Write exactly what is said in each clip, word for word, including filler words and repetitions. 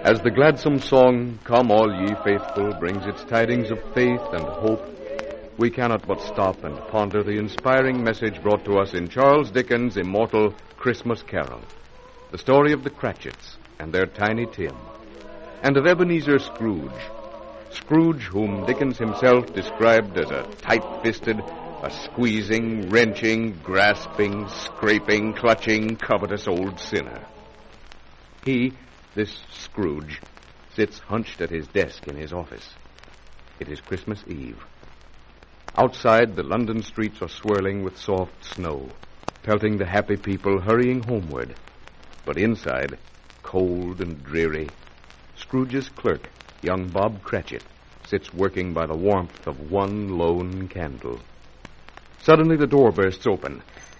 As the gladsome song, Come All Ye Faithful, brings its tidings of faith and hope, we cannot but stop and ponder the inspiring message brought to us in Charles Dickens' immortal Christmas Carol, the story of the Cratchits and their Tiny Tim, and of Ebenezer Scrooge, Scrooge whom Dickens himself described as a tight-fisted, a squeezing, wrenching, grasping, scraping, clutching, covetous old sinner. He, this Scrooge, sits hunched at his desk in his office. It is Christmas Eve. Outside, the London streets are swirling with soft snow, pelting the happy people hurrying homeward. But inside, cold and dreary, Scrooge's clerk, young Bob Cratchit, sits working by the warmth of one lone candle. Suddenly the door bursts open.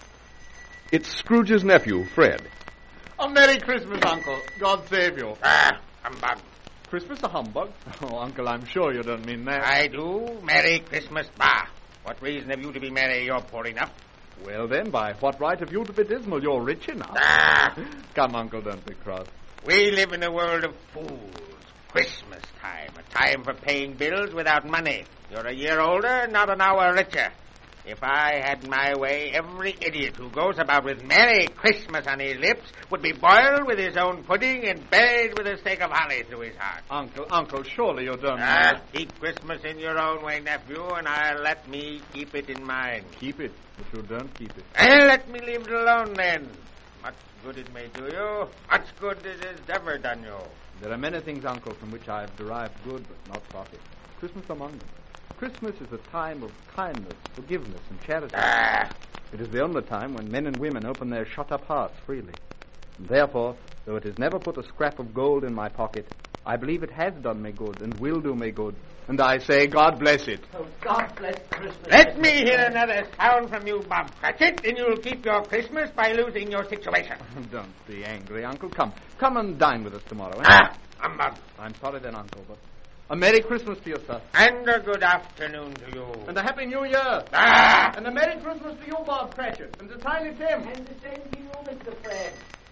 It's Scrooge's nephew, Fred. A Merry Christmas, Uncle. God save you. Ah, humbug. Christmas a humbug? Oh, Uncle, I'm sure you don't mean that. I do. Merry Christmas, bah. What reason have you to be merry? You're poor enough. Well, then, by what right have you to be dismal? You're rich enough. Ah. Come, Uncle, don't be cross. We live in a world of fools. Christmas time, a time for paying bills without money. You're a year older, not an hour richer. If I had my way, every idiot who goes about with Merry Christmas on his lips would be boiled with his own pudding and buried with a stake of holly through his heart. Uncle, Uncle, surely you don't Ah, know. keep Christmas in your own way, nephew, and I'll let me keep it in mine. Keep it, if you don't keep it. And let me leave it alone, then. Much good it may do you, much good it has never done you. There are many things, Uncle, from which I have derived good but not profit. Christmas among them. Christmas is a time of kindness, forgiveness, and charity. Ah. It is the only time when men and women open their shut-up hearts freely. And therefore, though it has never put a scrap of gold in my pocket, I believe it has done me good and will do me good. And I say, God bless it. Oh, God bless Christmas. Let me hear another sound from you, Bob Cratchit, and you'll keep your Christmas by losing your situation. Don't be angry, Uncle. Come. Come and dine with us tomorrow. Eh? Ah, humbug. I'm sorry then, Uncle, but a Merry Christmas to you, sir. And a good afternoon to you. And a Happy New Year. Ah! And a Merry Christmas to you, Bob Cratchit. And to Tiny Tim. And the same to you, Mister Fred.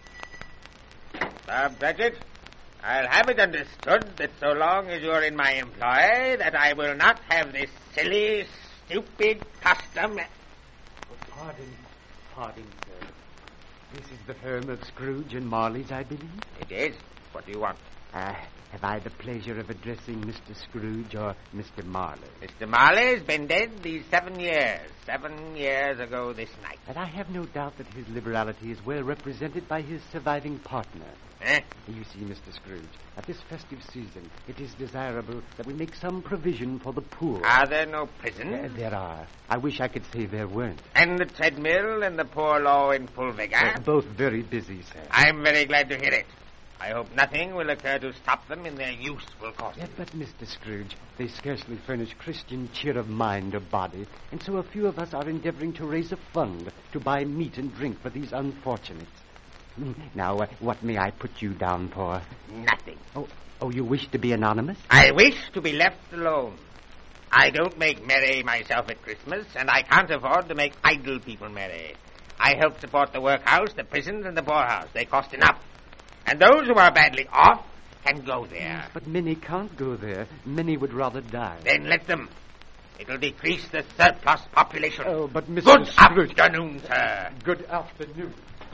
Bob Cratchit, I'll have it understood that so long as you're in my employ, that I will not have this silly, stupid custom. Oh, pardon, pardon, sir. This is the firm of Scrooge and Marley's, I believe. It is. What do you want? Uh, have I the pleasure of addressing Mister Scrooge or Mister Marley? Mister Marley's been dead these seven years. Seven years ago this night. And I have no doubt that his liberality is well represented by his surviving partner. Eh? You see, Mister Scrooge, at this festive season, it is desirable that we make some provision for the poor. Are there no prisons? Uh, there are. I wish I could say there weren't. And the treadmill and the poor law in full vigor? Uh, both very busy, sir. I'm very glad to hear it. I hope nothing will occur to stop them in their useful course. Yeah, but, Mister Scrooge, they scarcely furnish Christian cheer of mind or body, and so a few of us are endeavoring to raise a fund to buy meat and drink for these unfortunates. Now, uh, what may I put you down for? Nothing. Oh, oh, you wish to be anonymous? I wish to be left alone. I don't make merry myself at Christmas, and I can't afford to make idle people merry. I help support the workhouse, the prisons, and the poorhouse. They cost enough. And those who are badly off can go there. But many can't go there. Many would rather die. Then let them. It'll decrease the surplus population. Oh, but Mister Good Scrooge... afternoon, sir. Good afternoon.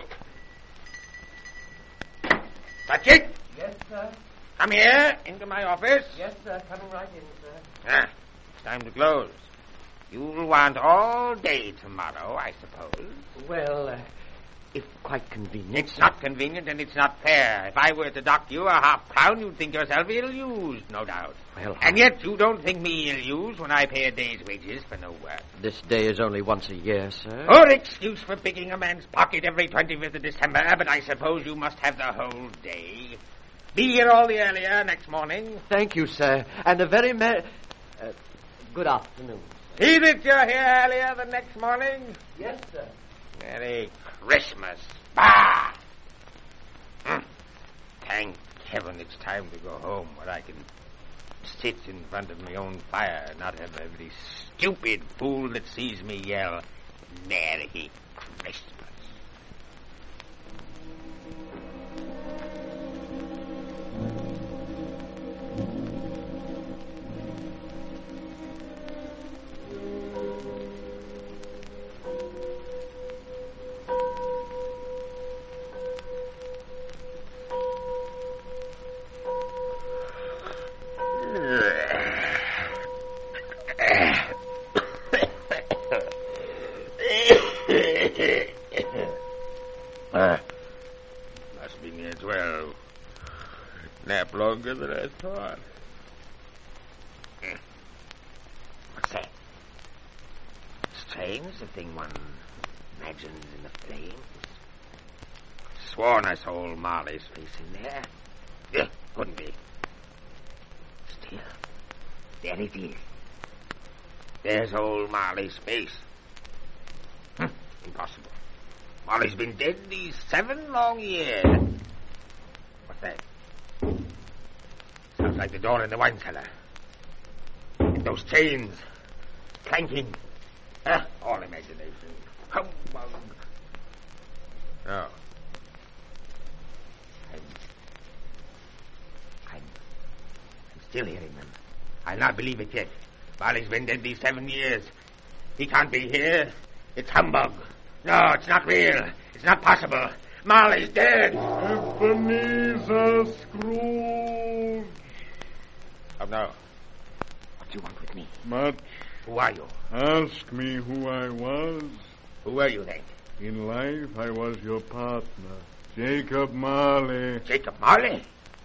Touch it. Yes, sir. Come here, into my office. Yes, sir. Coming right in, sir. Ah, it's time to close. You'll want all day tomorrow, I suppose. Well, uh, if quite convenient. It's not convenient and it's not fair. If I were to dock you a half crown, you'd think yourself ill-used, no doubt. Well, and yet you don't think me ill-used when I pay a day's wages for no work. This day is only once a year, sir. Or excuse for picking a man's pocket every twenty-fifth of December, but I suppose you must have the whole day. Be here all the earlier next morning. Thank you, sir. And a very merry... Uh, good afternoon. See that you're here earlier the next morning? Yes, sir. Merry Christmas. Bah! Mm. Thank heaven it's time to go home where I can sit in front of my own fire and not have every stupid fool that sees me yell, Merry Christmas. nap longer than I thought. What's that? Strange, the thing one imagines in the flames. Sworn I saw old Marley's face in there. Yeah, couldn't be. Still, there it is. There's old Marley's face. Hm, impossible. Marley's been dead these seven long years. What's that? Sounds like the door in the wine cellar. And those chains clanking. Ah, all imagination. Humbug. No. I'm, I'm, I'm still hearing them. I'll not believe it yet. Marley's been dead these seven years. He can't be here. It's humbug. No, it's not real. It's not possible. Marley's dead. Ebenezer Scrooge. Oh, no. What do you want with me? Much. Who are you? Ask me who I was. Who were you then? In life, I was your partner, Jacob Marley. Jacob Marley?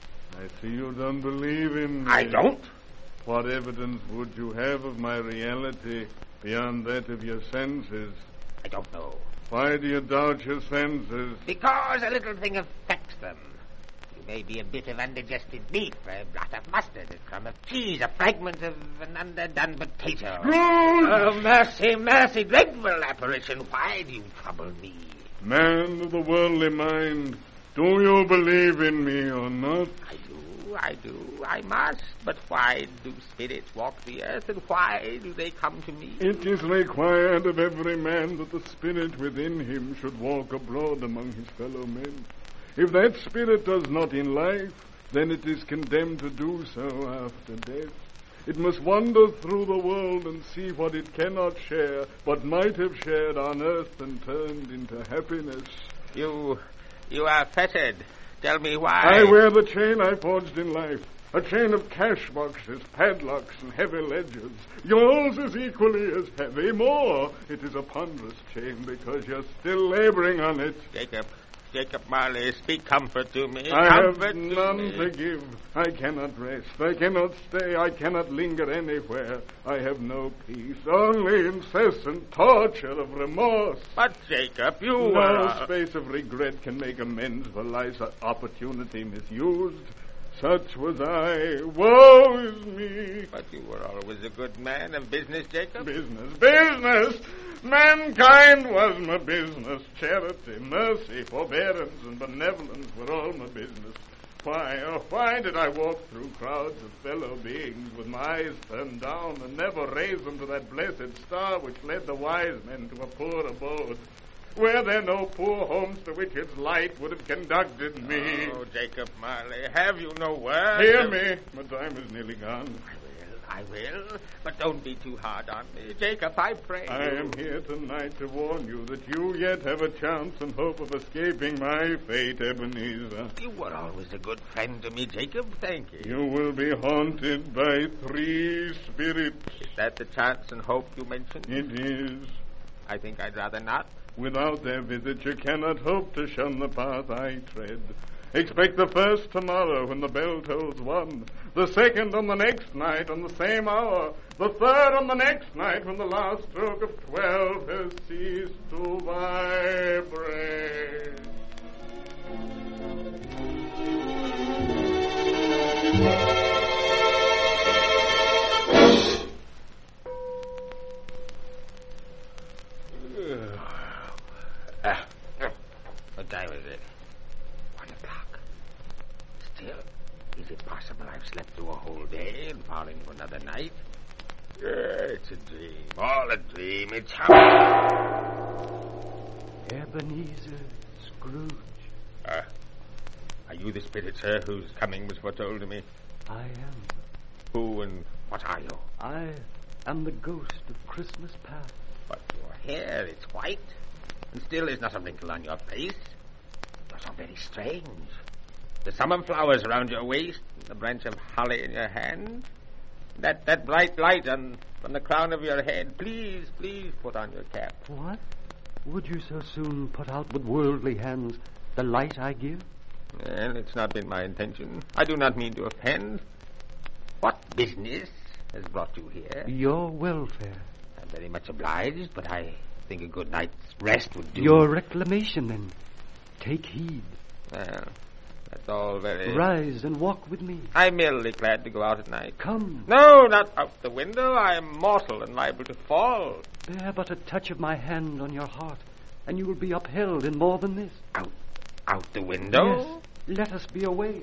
I see you don't believe in me. I don't. What evidence would you have of my reality beyond that of your senses? I don't know. Why do you doubt your senses? Because a little thing affects them. You may be a bit of undigested beef, a blot of mustard, a crumb of cheese, a fragment of an underdone potato. Scrooge! Oh, mercy, mercy, dreadful apparition. Why do you trouble me? Man of the worldly mind, do you believe in me or not? I do, I do, I must. But why do spirits walk the earth, and why do they come to me? It is required of every man that the spirit within him should walk abroad among his fellow men. If that spirit does not in life, then it is condemned to do so after death. It must wander through the world and see what it cannot share, but might have shared on earth and turned into happiness. You, you are fettered. Tell me why. I wear the chain I forged in life. A chain of cash boxes, padlocks, and heavy ledgers. Yours is equally as heavy. More, it is a ponderous chain because you're still laboring on it. Jacob, Jacob Marley, speak comfort to me. I comfort have none to, to give. I cannot rest. I cannot stay. I cannot linger anywhere. I have no peace. Only incessant torture of remorse. But, Jacob, you No were... space of regret can make amends for life's opportunity misused. Such was I. Woe is me. But you were always a good man of business, Jacob. Business, business. Mankind was my business. Charity, mercy, forbearance, and benevolence were all my business. Why, oh, why did I walk through crowds of fellow beings with my eyes turned down and never raise them to that blessed star which led the wise men to a poor abode? Were there no poor homes to which its light would have conducted me? Oh, Jacob Marley, have you no word? Hear me. My time is nearly gone. I will, I will. But don't be too hard on me. Jacob, I pray I you. am here tonight to warn you that you yet have a chance and hope of escaping my fate, Ebenezer. You were always a good friend to me, Jacob. Thank you. You will be haunted by three spirits. Is that the chance and hope you mentioned? It is. I think I'd rather not. Without their visit, you cannot hope to shun the path I tread. Expect the first tomorrow when the bell tolls one, the second on the next night on the same hour, the third on the next night when the last stroke of twelve has ceased to vibrate. Ah, what time is it? One o'clock. Still, is it possible I've slept through a whole day and fallen into another night? Yeah, it's a dream. All a dream. It's how... Ebenezer Scrooge. Uh, are you the spirit, sir, whose coming was foretold to me? I am. Who and what are you? I am the ghost of Christmas past. But your hair, it's white. And still there's not a wrinkle on your face. You're so very strange. The summer flowers around your waist, the branch of holly in your hand, that that bright light on from the crown of your head. Please, please put on your cap. What? Would you so soon put out with worldly hands the light I give? Well, it's not been my intention. I do not mean to offend. What business has brought you here? Your welfare. I'm very much obliged, but I think a good night's rest would do. Your reclamation, then. Take heed. Well, that's all very... Rise and walk with me. I'm merely glad to go out at night. Come. No, not out the window. I am mortal and liable to fall. Bear but a touch of my hand on your heart, and you will be upheld in more than this. Out, out the window? Yes. Let us be away.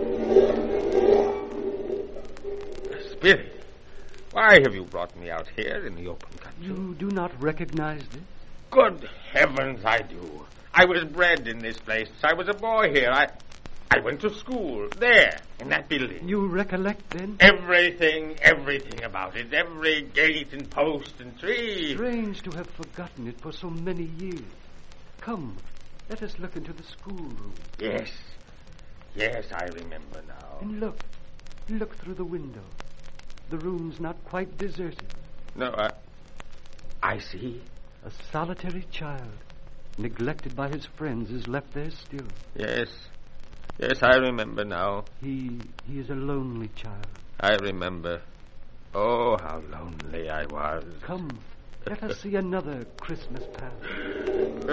Spirit, why have you brought me out here in the open country? You do not recognize this? Good heavens, I do. I was bred in this place. I was a boy here. I, I went to school there, in that building. You recollect, then? Everything, everything about it. Every gate and post and tree. Strange to have forgotten it for so many years. Come, let us look into the schoolroom. Yes, yes, I remember now. And look, look through the window. The room's not quite deserted. No, I, I see. A solitary child, neglected by his friends, is left there still. Yes, yes, I remember now. He, he is a lonely child. I remember. Oh, how lonely I was. Come, let us see another Christmas past.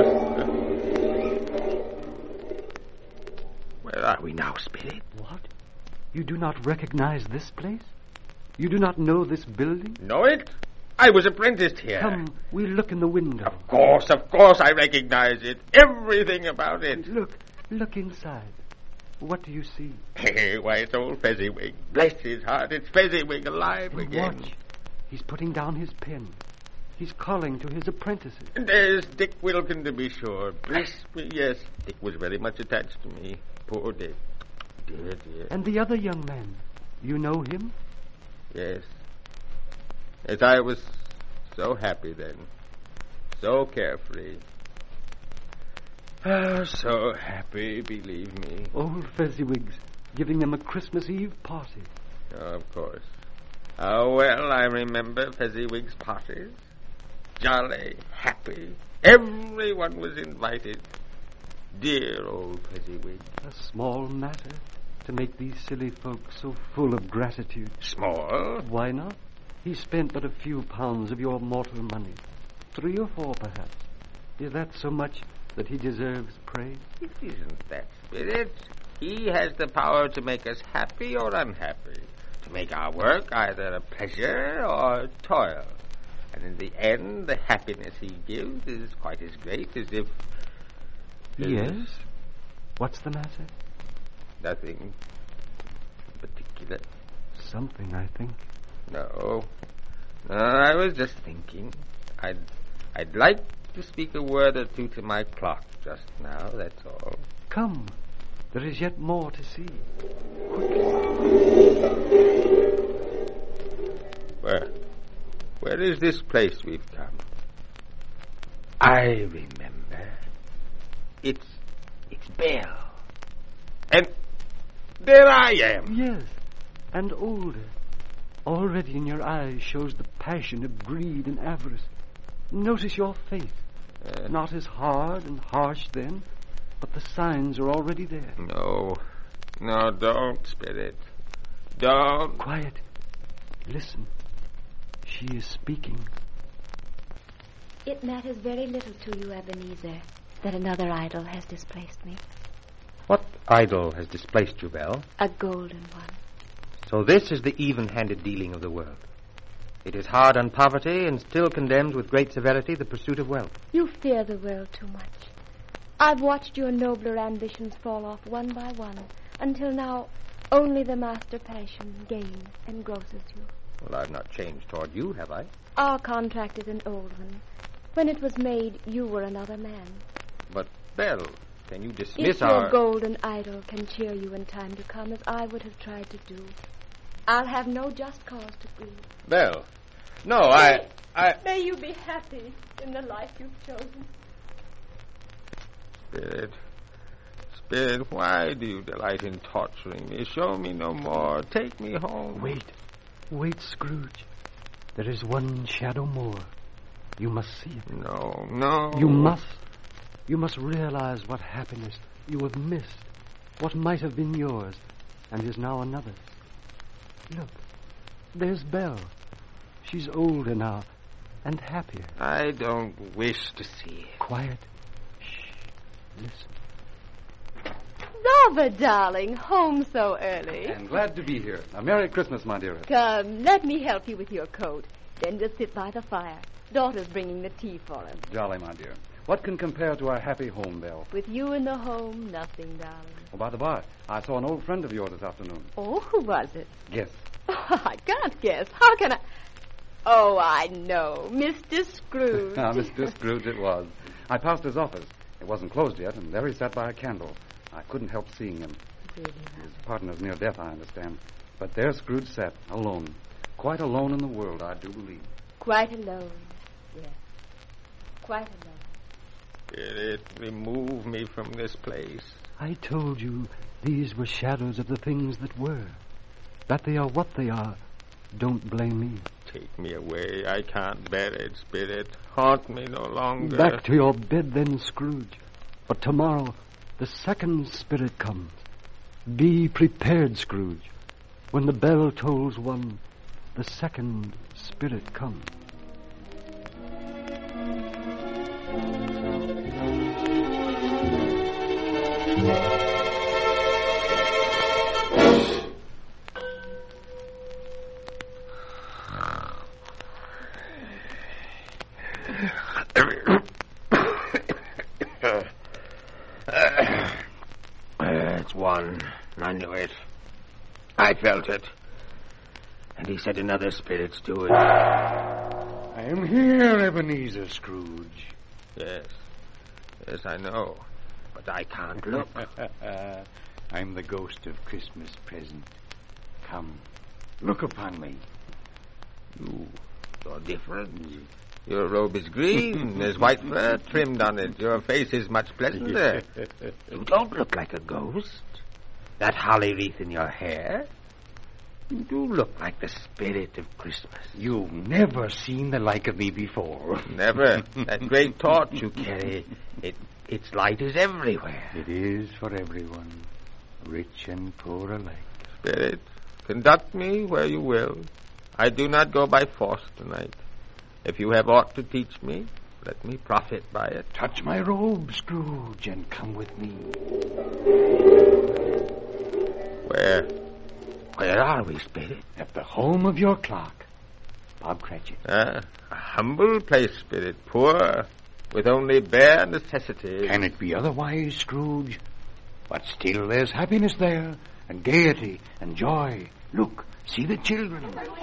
Where are we now, Spirit? What? You do not recognize this place? You do not know this building? Know it? I was apprenticed here. Come, we'll look in the window. Of course, of course I recognize it. Everything about it. Look, look inside. What do you see? Hey, why, it's old Fezziwig. Bless his heart, it's Fezziwig alive And again. watch. He's putting down his pen. He's calling to his apprentices. And there's Dick Wilkin, to be sure. Bless me, yes. Dick was very much attached to me. Poor Dick. Dear, dear. And the other young man. You know him? Yes. Yes, I was so happy then. So carefree. Ah, so happy, believe me. Old Fezziwigs, giving them a Christmas Eve party. Oh, of course. How well I remember Fezziwig's parties. Jolly, happy. Everyone was invited. Dear old Fezziwig. A small matter to make these silly folks so full of gratitude. Small? Why not? He spent but a few pounds of your mortal money. Three or four, perhaps. Is that so much that he deserves praise? It isn't that, Spirit. He has the power to make us happy or unhappy. To make our work either a pleasure or toil. And in the end, the happiness he gives is quite as great as if... Yes? What's the matter? Nothing particular. Something, I think. No. No, I was just thinking. I'd, I'd like to speak a word or two to my clock just now, that's all. Come. There is yet more to see. Where? Where is this place we've come? I remember. It's... It's Belle. And there I am. Yes, and older. Already in your eyes shows the passion of greed and avarice. Notice your face. Uh, Not as hard and harsh then, but the signs are already there. No. No, don't, Spirit. Don't. Quiet. Listen. She is speaking. It matters very little to you, Ebenezer, that another idol has displaced me. What idol has displaced you, Belle? A golden one. So this is the even-handed dealing of the world. It is hard on poverty and still condemns with great severity the pursuit of wealth. You fear the world too much. I've watched your nobler ambitions fall off one by one, until now only the master passion gains and grosses you. Well, I've not changed toward you, have I? Our contract is an old one. When it was made, you were another man. But, Belle, can you dismiss If our... your golden idol can cheer you in time to come, as I would have tried to do, I'll have no just cause to grieve. Belle. No, I... I... May you be happy in the life you've chosen. Spirit. Spirit, why do you delight in torturing me? Show me no more. Take me home. Wait. Wait, Scrooge. There is one shadow more. You must see it. No, no. You must. You must realize what happiness you have missed. What might have been yours and is now another's. Look, there's Belle. She's older now and happier. I don't wish to see it. Quiet. Shh. Listen. Robert, darling, home so early. I'm glad to be here. A Merry Christmas, my dearest. Come, let me help you with your coat. Then just sit by the fire. Daughter's bringing the tea for us. Jolly, my dear. What can compare to our happy home, Belle? With you in the home, nothing, darling. Oh, by the by, I saw an old friend of yours this afternoon. Oh, who was it? Guess. Oh, I can't guess. How can I? Oh, I know. Mister Scrooge. Ah, Mister Scrooge it was. I passed his office. It wasn't closed yet, and there he sat by a candle. I couldn't help seeing him. Really? His partner's near death, I understand. But there Scrooge sat, alone. Quite alone in the world, I do believe. Quite alone. Yes. Quite alone. Spirit, remove me from this place. I told you these were shadows of the things that were. That they are what they are. Don't blame me. Take me away. I can't bear it, Spirit. Haunt me no longer. Back to your bed then, Scrooge. But tomorrow, the second spirit comes. Be prepared, Scrooge. When the bell tolls one, the second spirit comes. It's one. I knew it. I felt it. And he said another spirit's do it. I am here, Ebenezer Scrooge. Yes. Yes, I know. But I can't look. I'm the ghost of Christmas present. Come, look upon me. You are different. Your robe is green. There's white fur trimmed on it. Your face is much pleasanter. You don't look like a ghost. That holly wreath in your hair. You do look like the spirit of Christmas. You've never seen the like of me before. Never. That great torch you carry, it its light is everywhere. It is for everyone, rich and poor alike. Spirit, conduct me where you will. I do not go by force tonight. If you have aught to teach me, let me profit by it. Touch my robe, Scrooge, and come with me. Where? Where are we, Spirit? At the home of your clerk, Bob Cratchit. Ah, a humble place, Spirit, poor, with only bare necessities. Can it be otherwise, Scrooge? But still there's happiness there, and gaiety, and joy. Look, see the children.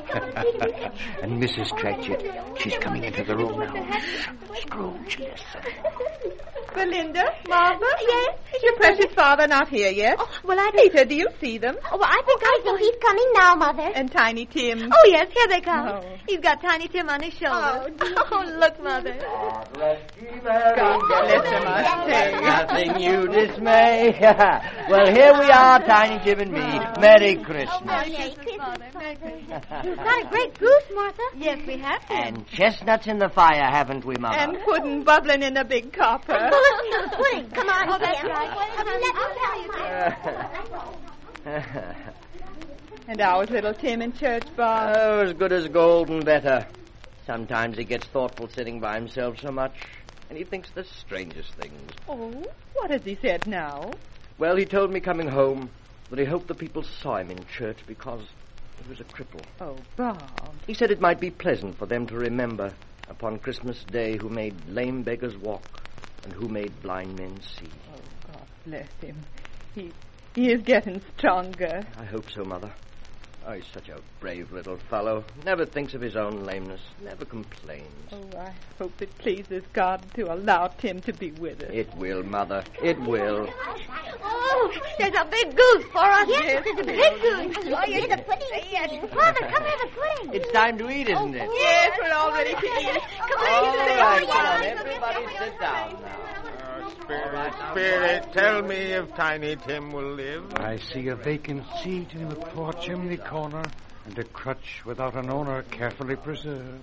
And Missus Cratchit, she's coming into the room now. Scrooge, listen. Belinda, Martha? Yes? Is your precious father not here yet? Oh, well, I Peter, do you see them? Oh, well, I think I think he's coming now, Mother. And Tiny Tim? Oh, yes, here they come. Oh. He's got Tiny Tim on his shoulders. Oh, oh look, Mother. God bless him, I say. Nothing you dismay. Well, here we are, Tiny Tim and me. Merry Christmas. Oh, Merry Christmas, Father. We've got a great goose, Martha. Yes, we have. And chestnuts in the fire, haven't we, Mama? And pudding bubbling in a big copper. Bullets in the pudding. Come on, oh, that's right. Let me tell you. And ours little Tim in church, Bob. Oh, as good as gold and better. Sometimes he gets thoughtful sitting by himself so much, and he thinks the strangest things. Oh, what has he said now? Well, he told me coming home that he hoped the people saw him in church because he was a cripple. Oh, Bob. He said it might be pleasant for them to remember upon Christmas Day who made lame beggars walk and who made blind men see. Oh, God bless him. He he is getting stronger. I hope so, Mother. Oh, he's such a brave little fellow. Never thinks of his own lameness. Never complains. Oh, I hope it pleases God to allow Tim to be with us. It will, Mother. It will. Oh, there's a big goose for us. Yes, there's a big goose. Oh, here's the pudding. Yes. Father, come have a pudding. It's time to eat, isn't it? Yes, we're all ready to eat. Come on, All sit right, down. come on, everybody sit down now. Spirit, Spirit, tell me if Tiny Tim will live. I see a vacant seat in the poor chimney corner and a crutch without an owner carefully preserved.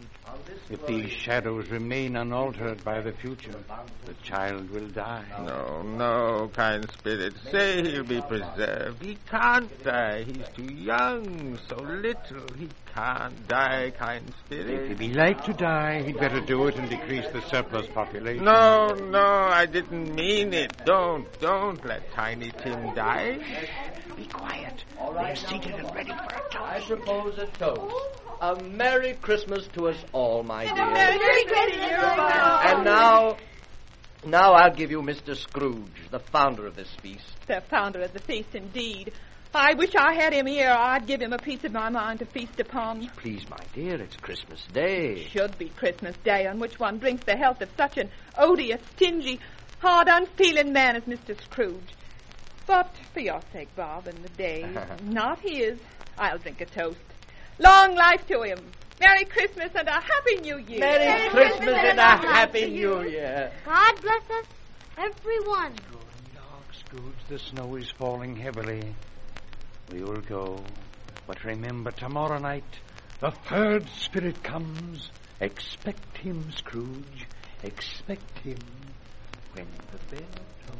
If these shadows remain unaltered by the future, the child will die. No, no, kind spirit. Say he'll be preserved. He can't die. He's too young, so little. He can't die, kind spirit. If he like to die, he'd better do it and decrease the surplus population. No, no, I didn't mean it. Don't, don't let Tiny Tim die. Be quiet. They're seated and ready for a toast. I propose a toast. A Merry Christmas to us all, my dear. Merry Christmas. And now, now I'll give you Mister Scrooge, the founder of this feast. The founder of the feast, indeed. I wish I had him here. I'd give him a piece of my mind to feast upon. Please, my dear, it's Christmas Day. Should be Christmas Day, on which one drinks the health of such an odious, stingy, hard, unfeeling man as Mister Scrooge. But for your sake, Bob, and the day, not his, I'll drink a toast. Long life to him. Merry Christmas and a Happy New Year. Merry, Merry Christmas, Christmas and a Happy New Year. God bless us, everyone. Good dog, Scrooge. The snow is falling heavily. We will go. But remember, tomorrow night, the third spirit comes. Expect him, Scrooge. Expect him when the bell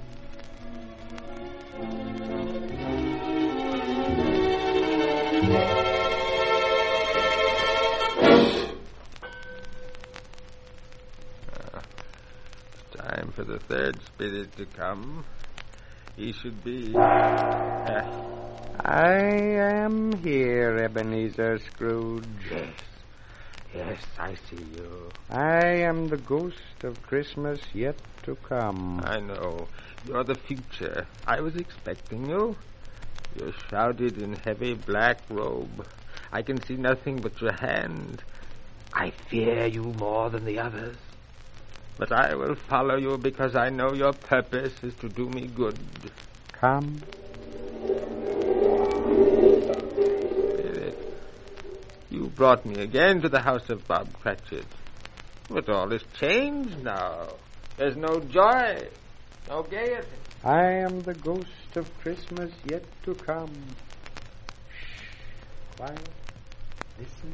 tolls. Time for the third spirit to come. He should be... Uh, I am here, Ebenezer Scrooge. Yes. Yes, I see you. I am the ghost of Christmas yet to come. I know. You're the future. I was expecting you. You're shrouded in heavy black robe. I can see nothing but your hand. I fear you more than the others. But I will follow you because I know your purpose is to do me good. Come. Spirit, you brought me again to the house of Bob Cratchit. But all is changed now. There's no joy, no gaiety. I am the ghost of Christmas yet to come. Shh. Quiet. Listen.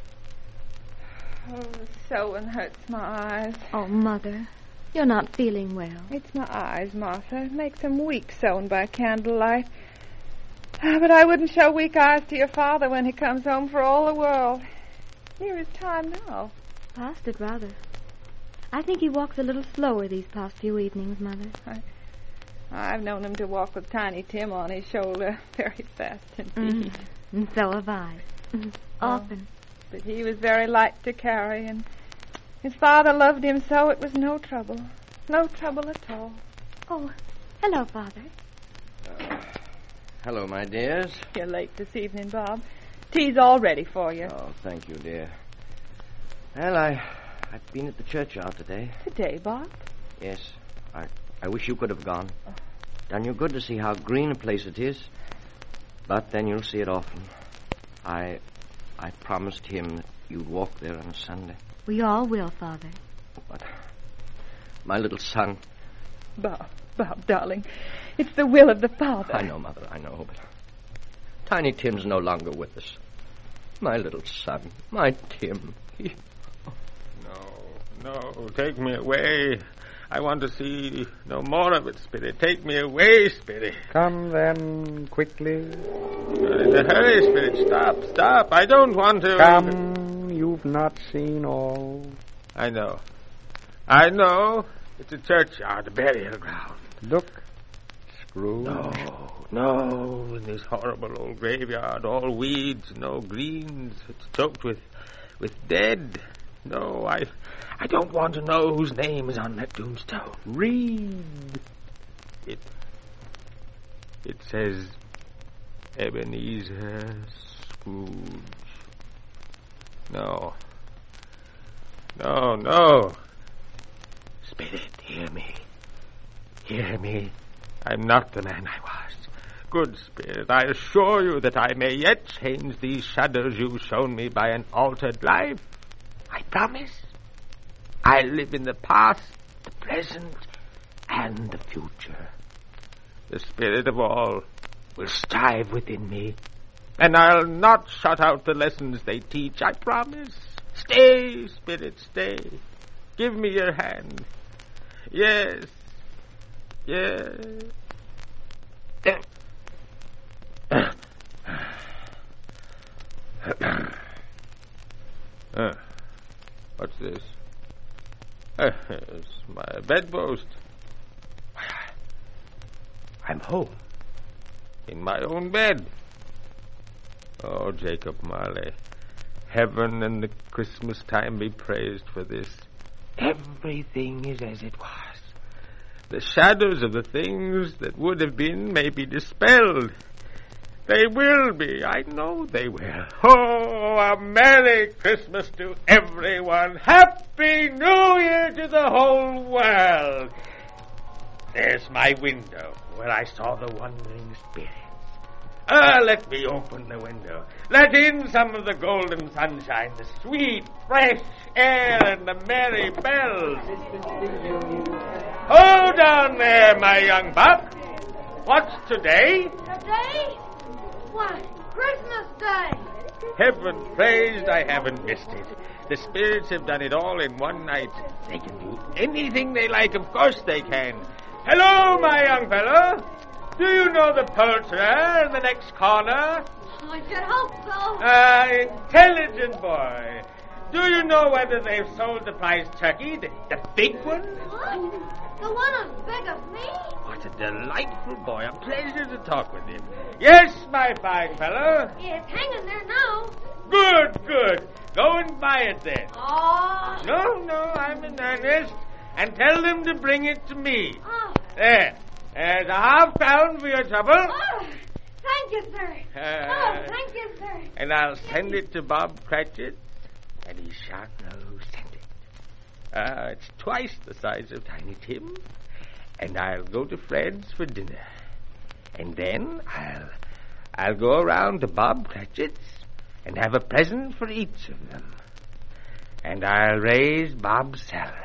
Oh, sewing hurts my eyes. Oh, Mother, you're not feeling well. It's my eyes, Martha. It makes them weak sewing by candlelight. Ah, but I wouldn't show weak eyes to your father when he comes home for all the world. Near his time now. Past it, rather. I think he walks a little slower these past few evenings, Mother. I, I've known him to walk with Tiny Tim on his shoulder very fast indeed. Mm-hmm. And so have I. Often. But he was very light to carry, and his father loved him so it was no trouble. No trouble at all. Oh, hello, Father. Uh, hello, my dears. You're late this evening, Bob. Tea's all ready for you. Oh, thank you, dear. Well, I, I've been at the churchyard today. Today, Bob? Yes. I, I wish you could have gone. Oh. Done you good to see how green a place it is. But then you'll see it often. I... I promised him that you'd walk there on a Sunday. We all will, Father. But my little son... Bob, Bob, darling, it's the will of the Father. I know, Mother, I know, but Tiny Tim's no longer with us. My little son, my Tim, he... No, no, take me away. I want to see no more of it, Spirit. Take me away, Spirit. Come then, quickly. You're in a hurry, Spirit. Stop, stop. I don't want to... Come, you've not seen all. I know. I know. It's a churchyard, a burial ground. Look, Scrooge. No, no. In this horrible old graveyard, all weeds, no greens. It's choked with, with dead. No, I... I don't want to know whose name is on that tombstone. Read. It... It says... Ebenezer Scrooge. No. No, no. Spirit, hear me. Hear me. I'm not the man I was. Good Spirit, I assure you that I may yet change these shadows you've shown me by an altered life. I promise. I live in the past, the present, and the future. The spirit of all will strive within me, and I'll not shut out the lessons they teach, I promise. Stay, spirit, stay. Give me your hand. Yes. Yes. uh, what's this? Uh, it's my bedpost. I'm home. In my own bed. Oh, Jacob Marley. Heaven and the Christmas time be praised for this. Everything is as it was. The shadows of the things that would have been may be dispelled. They will be. I know they will. Oh, a Merry Christmas to everyone. Happy New Year to the whole world. There's my window where I saw the wandering spirits. Ah, let me open the window. Let in some of the golden sunshine, the sweet, fresh air, and the merry bells. Oh, down there, my young buck. What's today? Today? Why, Christmas Day. Heaven praised I haven't missed it. The spirits have done it all in one night. They can do anything they like. Of course they can. Hello, my young fellow. Do you know the poulterer in the next corner? I should hope so. Ah, uh, intelligent boy. Do you know whether they've sold the prize turkey, the, the big one? What? The one as big as me? What a delightful boy. A pleasure to talk with him. Yes, my fine fellow. It's hanging there now. Good, good. Go and buy it then. Oh. No, no, I'm in earnest. And tell them to bring it to me. Oh. There. There's a half crown for your trouble. Oh, thank you, sir. Uh, oh, thank you, sir. And I'll send it to Bob Cratchit, and he shan't know who sent it. Uh, it's twice the size of Tiny Tim, and I'll go to Fred's for dinner. And then I'll I'll go around to Bob Cratchit's and have a present for each of them. And I'll raise Bob's salary.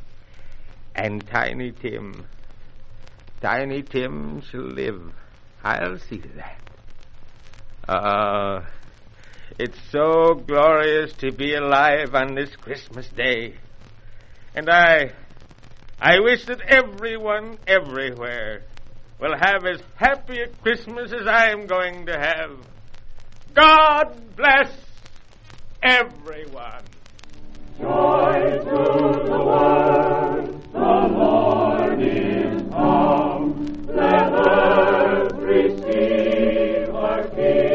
And Tiny Tim... Tiny Tim shall live. I'll see to that. Ah, uh, it's so glorious to be alive on this Christmas day. And I, I wish that everyone everywhere will have as happy a Christmas as I am going to have. God bless everyone. Joy to the world, the Lord is come. Let earth receive her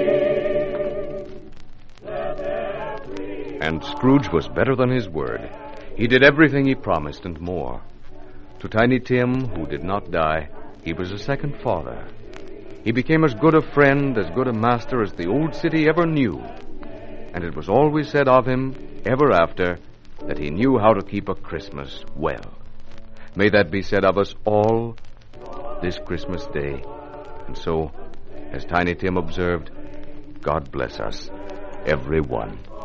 King. Let every... And Scrooge was better than his word. He did everything he promised and more. To Tiny Tim, who did not die, he was a second father. He became as good a friend, as good a master as the old city ever knew. And it was always said of him, ever after, that he knew how to keep a Christmas well. May that be said of us all this Christmas day. And so, as Tiny Tim observed, God bless us, every one.